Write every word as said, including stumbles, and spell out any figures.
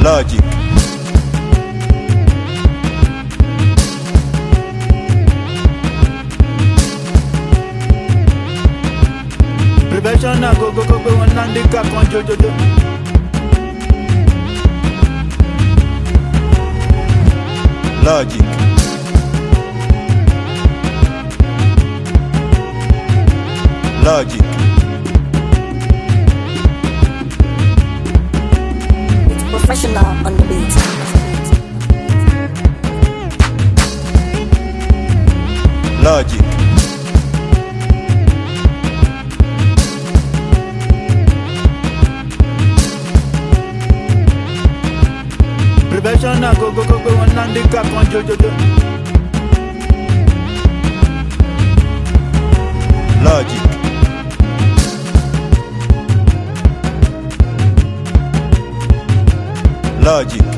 Logic. Prevention na go go go go one and the car con jojo. Logic. Logic. It's professional on the beat. Logic. Prevention na go go go go one and the car con jojo. Logic. Logic.